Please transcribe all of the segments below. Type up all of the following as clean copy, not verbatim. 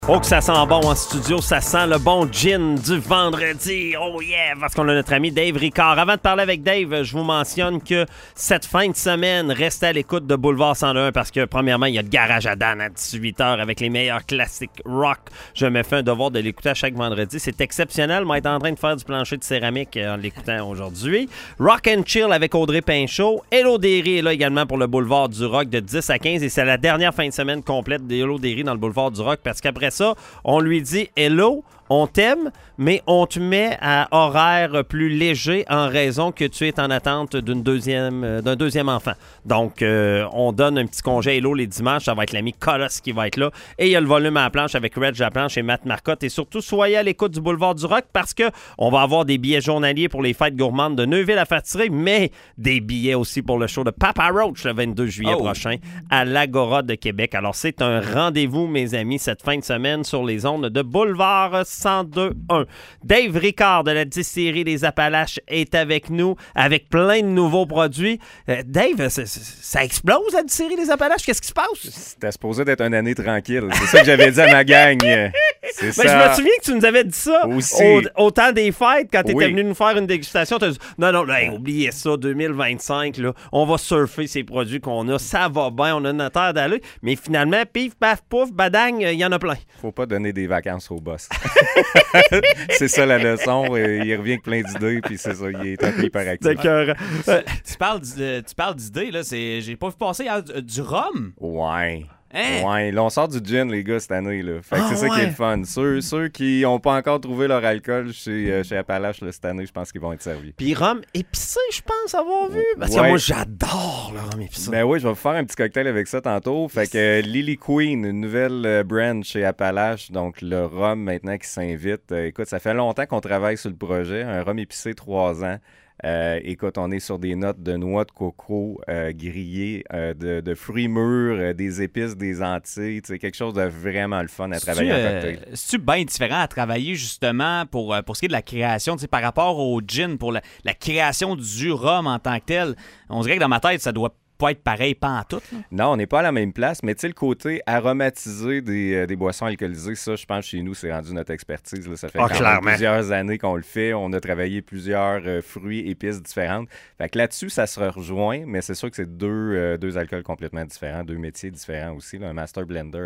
Oh, que ça sent bon en studio, ça sent le bon gin du vendredi. Oh yeah, parce qu'on a notre ami Dave Ricard. Avant de parler avec Dave, je vous mentionne que cette fin de semaine, restez à l'écoute de Boulevard 101 parce que, premièrement, il y a le Garage à Dan à 18h avec les meilleurs classiques rock. Je me fais un devoir de l'écouter à chaque vendredi. C'est exceptionnel. Moi, être en train de faire du plancher de céramique en l'écoutant aujourd'hui. Rock and Chill avec Audrey Pinchot. Hello Derry est là également pour le Boulevard du Rock de 10 à 15 et c'est la dernière fin de semaine complète de Hello Derry dans le Boulevard du Rock parce qu'après ça, on lui dit « Hello ». On t'aime, mais on te met à horaire plus léger en raison que tu es en attente d'un deuxième enfant. Donc, on donne un petit congé Hello les dimanches. Ça va être l'ami Colos qui va être là. Et il y a le volume à la planche avec Reg Laplanche et Matt Marcotte. Et surtout, soyez à l'écoute du Boulevard du Rock parce qu'on va avoir des billets journaliers pour les fêtes gourmandes de Neuville à Fertitré, mais des billets aussi pour le show de Papa Roach le 22 juillet prochain à l'Agora de Québec. Alors, c'est un rendez-vous, mes amis, cette fin de semaine sur les ondes de Boulevard 102.1. Dave Ricard de la distillerie des Appalaches est avec nous avec plein de nouveaux produits. Dave, ça explose la distillerie des Appalaches? Qu'est-ce qui se passe? C'était supposé d'être une année tranquille. C'est ça que j'avais dit à ma gang. C'est ça. Je me souviens que tu nous avais dit ça au temps des fêtes quand tu étais venu nous faire une dégustation. Tu as dit non, oubliez ça, 2025, là, on va surfer ces produits qu'on a. Ça va bien, on a notre terre d'aller. Mais finalement, pif, paf, pouf, badang, il y en a plein. Faut pas donner des vacances au boss. C'est ça la leçon. Il revient avec plein d'idées, puis c'est ça, il est un peu hyperactif. Tu parles d'idées, là. J'ai pas vu passer du rhum. Ouais. Hein? Ouais, là, on sort du gin, les gars, cette année. Là. Fait que c'est ça qui est le fun. Ceux qui n'ont pas encore trouvé leur alcool chez Appalache là, cette année, je pense qu'ils vont être servis. Puis rhum épicé, je pense avoir vu. Parce que moi, j'adore le rhum épicé. Ben oui, je vais vous faire un petit cocktail avec ça tantôt. Fait que Lily Queen, une nouvelle brand chez Appalache. Donc, le rhum maintenant qui s'invite. Écoute, ça fait longtemps qu'on travaille sur le projet. Un rhum épicé 3 ans. Écoute, on est sur des notes de noix de coco grillées, de fruits mûrs, des épices des Antilles. C'est quelque chose de vraiment le fun à travailler en cocktail. C'est-tu bien différent à travailler justement pour ce qui est de la création par rapport au gin, pour la création du rhum en tant que tel? On dirait que dans ma tête, ça doit pas être pareil, pas en tout. Là. Non, on n'est pas à la même place, mais tu sais, le côté aromatisé des boissons alcoolisées, ça, je pense, chez nous, c'est rendu notre expertise. Là. Ça fait plusieurs années qu'on le fait. On a travaillé plusieurs fruits, épices différentes. Fait que là-dessus, ça se rejoint, mais c'est sûr que c'est deux alcools complètement différents, 2 métiers différents aussi. Là. Un master blender,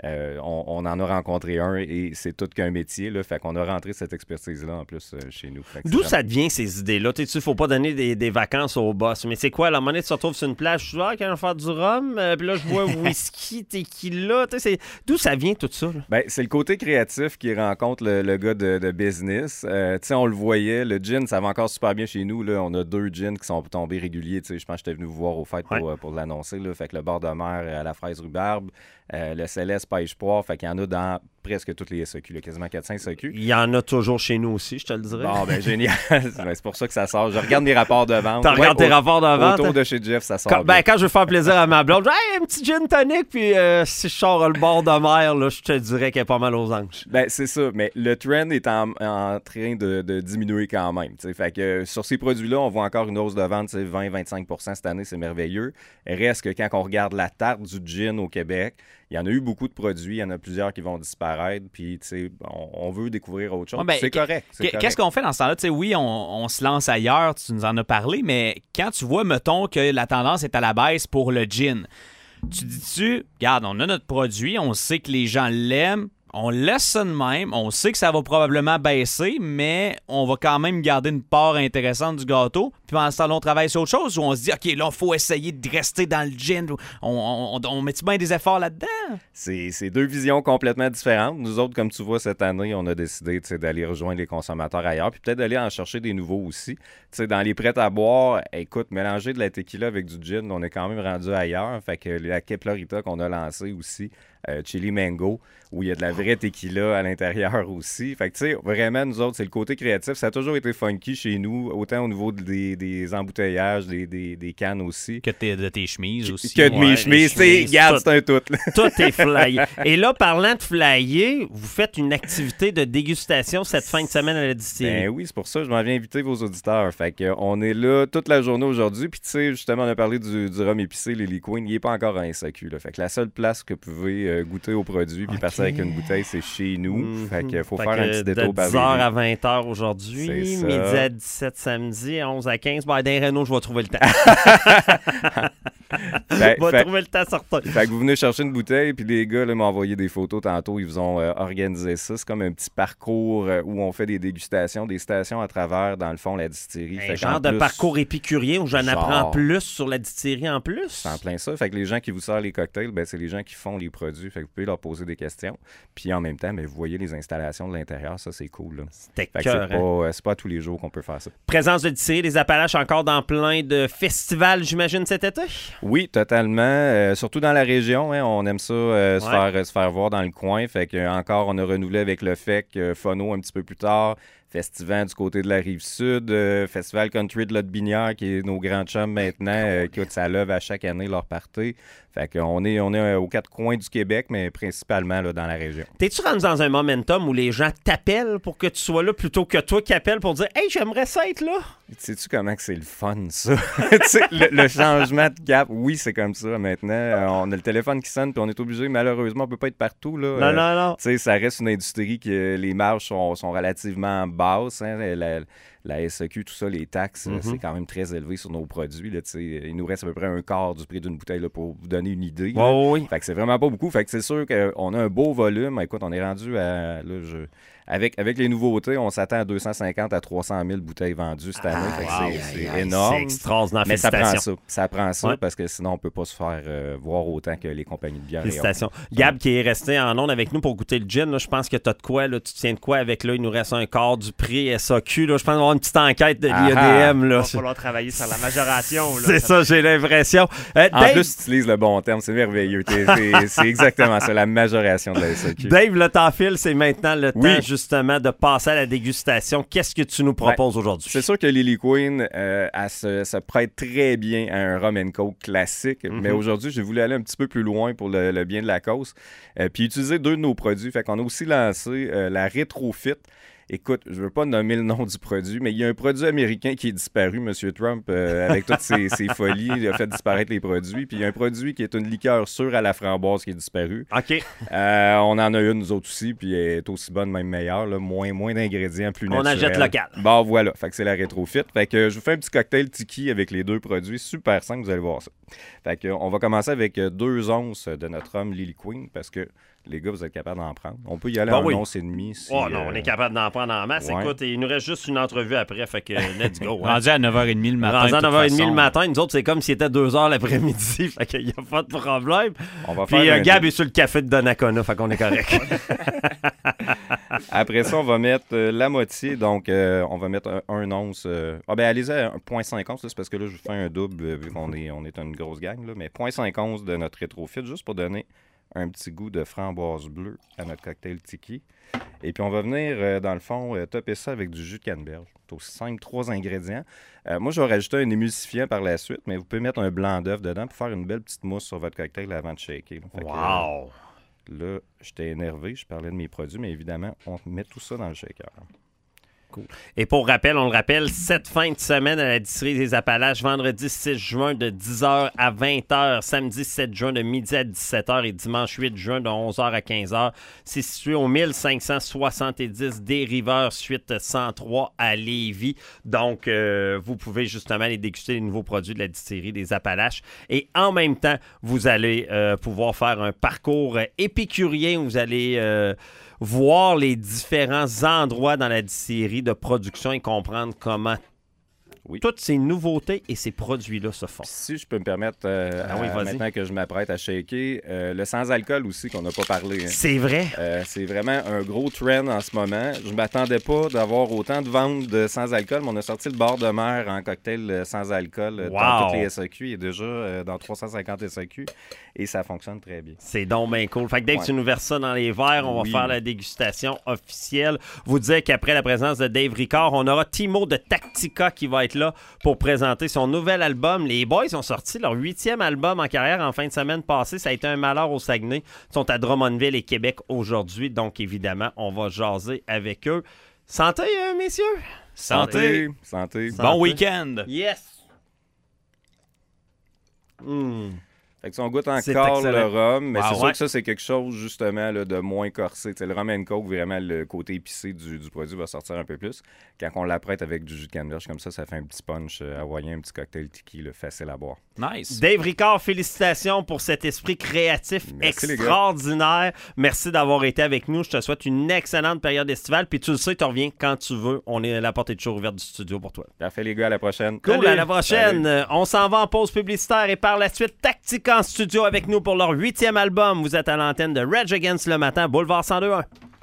on en a rencontré un et c'est tout qu'un métier. Là. Fait qu'on a rentré cette expertise-là en plus chez nous. D'où ça devient ces idées-là? Tu sais, faut pas donner des vacances au boss, mais c'est quoi? À la monnaie, tu te retrouves sur une plage, je suis là, quand on va faire du rhum, puis là, je vois whisky, tequila. D'où ça vient tout ça? Là? Ben, c'est le côté créatif qui rencontre le gars de business. Tu sais, on le voyait, le gin, ça va encore super bien chez nous. Là. On a 2 gins qui sont tombés réguliers. Tu sais, je pense que j'étais venu vous voir au fait pour l'annoncer. Là. Fait que le bord de mer à la fraise rhubarbe, le céleste pêche poire. Fait qu'il y en a dans presque toutes les SEQ, là, quasiment 400 SEQ. Il y en a toujours chez nous aussi, je te le dirais. Bon, ben génial. C'est pour ça que ça sort. Je regarde mes rapports de vente. Tu regardes tes rapports de vente? Autour de chez Jeff, ça sort. Quand je veux faire plaisir à ma blonde, un petit gin tonic, puis si je sors le bord de mer, là, je te dirais qu'elle est pas mal aux anges. Ben, c'est ça. Mais le trend est en train de diminuer quand même. T'sais. Fait que sur ces produits-là, on voit encore une hausse de vente, 20-25% cette année, c'est merveilleux. Reste que quand on regarde la tarte du gin au Québec, il y en a eu beaucoup de produits, il y en a plusieurs qui vont disparaître, puis on veut découvrir autre chose. C'est correct. Qu'est-ce qu'on fait dans ce temps-là? Oui, on se lance ailleurs, tu nous en as parlé, mais quand tu vois, mettons, que la tendance est à la baisse pour le gin, tu dis-tu, regarde, on a notre produit, on sait que les gens l'aiment, on laisse ça de même, on sait que ça va probablement baisser, mais on va quand même garder une part intéressante du gâteau. Puis pendant ce temps-là, on travaille sur autre chose ou on se dit, OK, là, il faut essayer de rester dans le gin. On met-tu bien des efforts là-dedans? C'est 2 visions complètement différentes. Nous autres, comme tu vois, cette année, on a décidé d'aller rejoindre les consommateurs ailleurs, puis peut-être d'aller en chercher des nouveaux aussi. T'sais, dans les prêts à boire, écoute, mélanger de la tequila avec du gin, on est quand même rendu ailleurs. Fait que la Keplerita qu'on a lancée aussi, Chili Mango, où il y a de la vraie tequila à l'intérieur aussi. Fait que, tu sais, vraiment, nous autres, c'est le côté créatif. Ça a toujours été funky chez nous, autant au niveau des emboutteillages, des cannes aussi. Que de tes chemises aussi. Que de mes chemises. Regarde, c'est un tout. Tout est flyé. Et là, parlant de flyer, vous faites une activité de dégustation cette fin de semaine à la distillerie. Ben oui, c'est pour ça que je m'en viens inviter vos auditeurs. Fait que on est là toute la journée aujourd'hui. Puis, tu sais, justement, on a parlé du rhum épicé, Lily Queen. Il n'est pas encore en SAQ. Là. Fait que la seule place que vous pouvez goûter aux produits, puis partir avec une bouteille, c'est chez nous. Fait qu'il faut Fait faire que un petit détour de par 10h Lévis. à 20h aujourd'hui, C'est ça. midi à 17 samedi, 11 à 15. Dans Renault, je vais trouver le temps. Je vais trouver le temps certain. Fait que vous venez chercher une bouteille, puis les gars là, m'ont envoyé des photos tantôt. Ils vous ont organisé ça. C'est comme un petit parcours où on fait des dégustations, des stations à travers, dans le fond, la distillerie. Un genre de parcours épicurien où j'en apprends plus sur la distillerie en plus. C'est en plein ça. Fait que les gens qui vous servent les cocktails, ben, c'est les gens qui font les produits. Fait que vous pouvez leur poser des questions. Puis en même temps, ben, vous voyez les installations de l'intérieur. Ça, c'est cool. Là. C'était cœur. C'est pas tous les jours qu'on peut faire ça. Présence de distillerie des Appalaches encore dans plein de festivals, j'imagine, cet été? Oui, totalement. Surtout dans la région, hein, on aime ça se faire voir dans le coin. Fait que encore, on a renouvelé avec le FEC, Phono un petit peu plus tard. Festival du côté de la Rive-Sud, Festival Country de Lotte-Binière, qui est nos grands chums maintenant, qui ça lève à chaque année leur party. Fait qu'on est aux quatre coins du Québec, mais principalement là, dans la région. T'es-tu rendu dans un momentum où les gens t'appellent pour que tu sois là plutôt que toi qui appelles pour dire « Hey, j'aimerais ça être là! » Sais-tu comment que c'est le fun, ça? le changement de cap, oui, c'est comme ça maintenant. On a le téléphone qui sonne, puis on est obligé, malheureusement, on peut pas être partout. Là. Non. Tu sais, ça reste une industrie que les marges sont relativement basses. Hein? La SEQ, tout ça, les taxes, c'est quand même très élevé sur nos produits. Là, il nous reste à peu près un quart du prix d'une bouteille là, pour vous donner une idée. Oui. Fait que c'est vraiment pas beaucoup. Fait que c'est sûr qu'on a un beau volume. Écoute, on est rendu à... Avec les nouveautés, on s'attend à 250 à 300 000 bouteilles vendues cette année. C'est énorme. C'est extraordinaire. Mais ça prend ça. Ça prend ça parce que sinon, on ne peut pas se faire voir autant que les compagnies de bière. Félicitations. Gab, qui est resté en onde avec nous pour goûter le gin, là, je pense que tu as de quoi. Là, tu tiens de quoi avec là? Il nous reste un quart du prix SAQ. Là, je pense qu'on va avoir une petite enquête de l'IADM. Il va falloir travailler sur la majoration. Là. C'est ça, j'ai l'impression. En plus, tu utilises le bon terme. C'est merveilleux. C'est exactement ça, la majoration de la SAQ. Dave, le temps file. C'est maintenant le temps, justement, de passer à la dégustation. Qu'est-ce que tu nous proposes aujourd'hui? C'est sûr que Lily Queen, elle se prête très bien à un rum and coke classique, mais aujourd'hui, j'ai voulu aller un petit peu plus loin pour le bien de la cause, puis utiliser deux de nos produits. Fait qu'on a aussi lancé la Retrofit. Écoute, je veux pas nommer le nom du produit, mais il y a un produit américain qui est disparu, M. Trump, avec toutes ses folies, il a fait disparaître les produits. Puis il y a un produit qui est une liqueur sûre à la framboise qui est disparu. OK. On en a une, nous autres aussi, puis elle est aussi bonne, même meilleure. Là, moins d'ingrédients, plus naturels. On achète local. Bon, voilà. Fait que c'est la Retrofit. Fait que je vous fais un petit cocktail tiki avec les deux produits. Super simple, vous allez voir ça. Fait que on va commencer avec 2 onces de notre rhum Lily Queen, parce que les gars, vous êtes capables d'en prendre. On peut y aller en once et demi. Si, non, on est capable d'en prendre en masse. Ouais. Écoute, il nous reste juste une entrevue après, fait que let's go. Rendu à 9h30 le matin. Rendu à 9h30 le matin. Nous autres, c'est comme si c'était 2h l'après-midi, fait qu'il n'y a pas de problème. Puis Gab est sur le café de Donnacona, fait qu'on est correct. Après ça, on va mettre la moitié. Donc, on va mettre un once. Allez-y à 0.5 once, c'est parce que là, je vous fais un double vu qu'on est une grosse gang. Là, mais 0.5 once de notre Retrofit, juste pour donner un petit goût de framboise bleue à notre cocktail tiki. Et puis, on va venir, dans le fond, topper ça avec du jus de canneberge. C'est aussi simple, 3 ingrédients. Moi, je vais rajouter un émulsifiant par la suite, mais vous pouvez mettre un blanc d'œuf dedans pour faire une belle petite mousse sur votre cocktail avant de shaker. Wow! Là, j'étais énervé, je parlais de mes produits, mais évidemment, on met tout ça dans le shaker. Cool. Et pour rappel, on le rappelle, cette fin de semaine à la distillerie des Appalaches, vendredi 6 juin de 10h à 20h, samedi 7 juin de midi à 17h et dimanche 8 juin de 11h à 15h. C'est situé au 1570 des Riveurs, suite 103 à Lévis. Donc, vous pouvez justement aller déguster les nouveaux produits de la distillerie des Appalaches. Et en même temps, vous allez pouvoir faire un parcours épicurien où vous allez voir les différents endroits dans la distillerie de production et comprendre comment toutes ces nouveautés et ces produits-là se font. Si je peux me permettre, maintenant que je m'apprête à shaker, le sans-alcool aussi qu'on n'a pas parlé. Hein. C'est vrai. C'est vraiment un gros trend en ce moment. Je ne m'attendais pas d'avoir autant de ventes de sans-alcool, mais on a sorti le bord de mer en cocktail sans-alcool dans toutes les SAQ. Il est déjà dans 350 SAQ et ça fonctionne très bien. C'est donc bien cool. Fait que Dave, tu nous verses ça dans les verres. On va faire la dégustation officielle. Vous dire qu'après la présence de Dave Ricard, on aura Timo de Tactica qui va être là pour présenter son nouvel album. Les Boys ont sorti leur 8e album en carrière en fin de semaine passée. Ça a été un malheur au Saguenay. Ils sont à Drummondville et Québec aujourd'hui. Donc, évidemment, on va jaser avec eux. Santé, messieurs! Santé! Bon week-end! Yes! Fait que si on goûte C'est encore excellent. le rhum, mais Wow, c'est sûr ouais. que ça, c'est quelque chose, justement, là, de moins corsé. T'sais, le rhum and coke, vraiment, le côté épicé du produit va sortir un peu plus. Quand on l'apprête avec du jus de canneberge comme ça fait un petit punch hawaïen, un petit cocktail tiki, là, facile à boire. Nice. Dave Ricard, félicitations pour cet esprit créatif Merci, les gars. extraordinaire. Merci d'avoir été avec nous. Je te souhaite une excellente période estivale. Puis tu le sais, tu reviens quand tu veux. On est à la porte est toujours ouverte du studio pour toi. Parfait, les gars, à la prochaine. Cool, Salut. à la prochaine. Salut. On s'en va en pause publicitaire et par la suite, Tactique en studio avec nous pour leur 8e album. Vous êtes à l'antenne de Rage Against le matin, Boulevard 102.1.